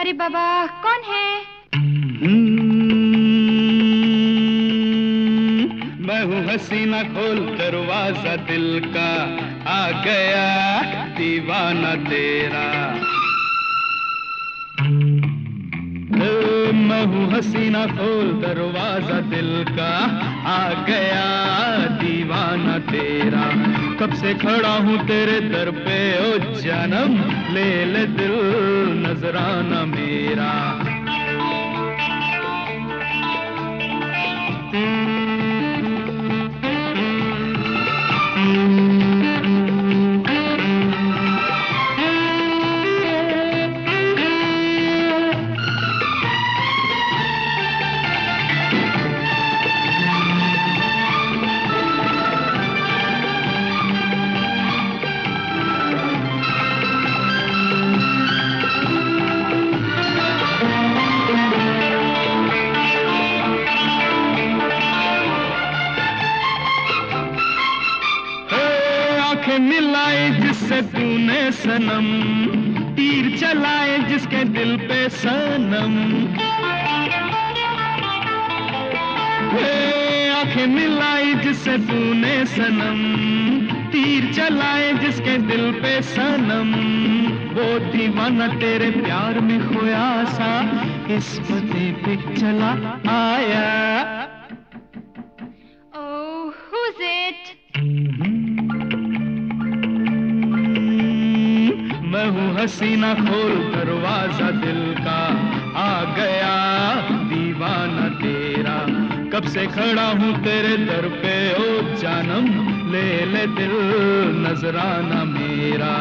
अरे बाबा, कौन है? मैं हूँ हसीना, खोल दरवाजा दिल का, आ गया दीवाना तेरा। मैं हूँ हसीना, खोल दरवाजा दिल का, आ गया दीवाना तेरा। कब से खड़ा हूँ तेरे दर पे ओ जानम, ले ले दिल नजराना मेरा। मिलाए जिससे तूने सनम, तीर चलाए जिसके दिल पे सनम। आंखें मिलाई जिससे तूने सनम, तीर चलाए जिसके दिल पे सनम। वो दीवाना तेरे प्यार में खोया सा, इस पते पे चला आया। Oh, who's it? मैं हूँ हसीना, खोल दरवाजा दिल का, आ गया दीवाना तेरा। कब से खड़ा हूँ तेरे दर पे ओ जानम, ले ले दिल नजराना मेरा।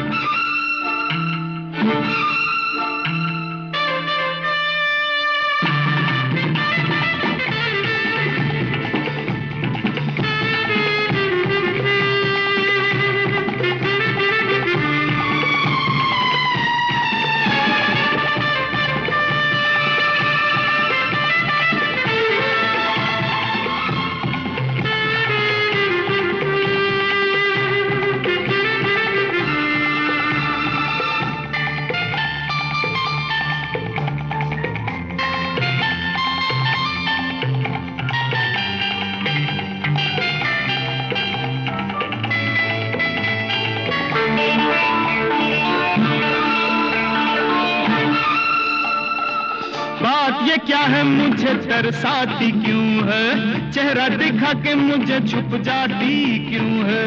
बात ये क्या है, मुझे तरसाती क्यों है, चेहरा दिखा के मुझे छुप जाती क्यों है।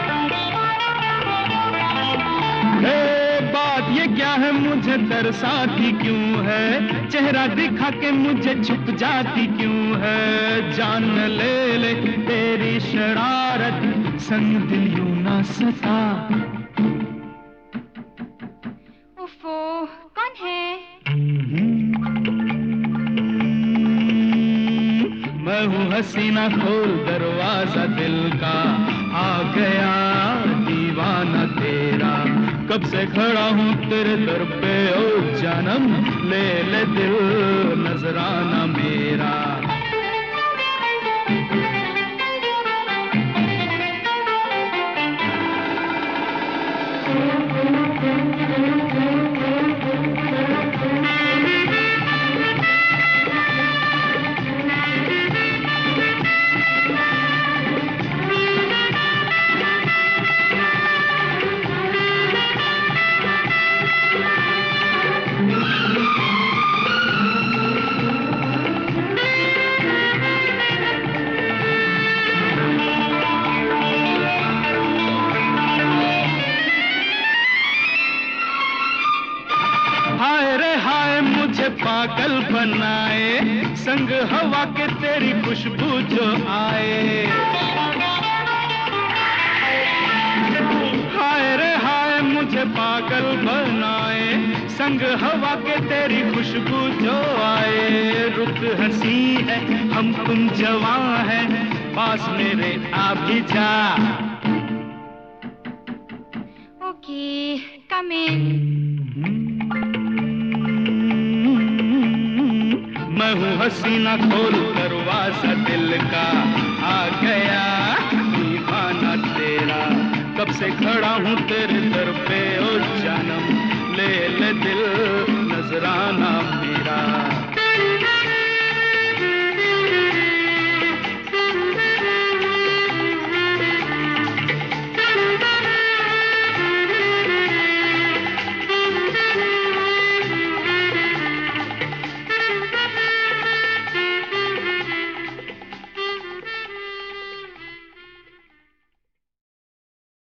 बात ये क्या है, मुझे तरसाती क्यों है, चेहरा दिखा के मुझे छुप जाती क्यों है। जान ले ले तेरी शरारत, संग दिल यूं ना सता। उफ़ो, कौन है? मैं हूँ हसीना, खोल दरवाजा दिल का, आ गया दीवाना तेरा। कब से खड़ा हूँ तेरे दर पे ओ जानम, ले ले दिल नजराना मेरा। हाय रे हाय मुझे पागल बनाए, संग हवा के तेरी खुशबू जो आए। हाय रे हाय मुझे पागल बनाए, संग हवा के तेरी खुशबू जो आए। रुत हंसी है, हम तुम जवां है, पास मेरे आ भी जा। Okay, come in. मैं हूँ हसीना, खोल दरवाजा दिल का, आ गया दीवाना तेरा। कब से खड़ा हूँ तेरे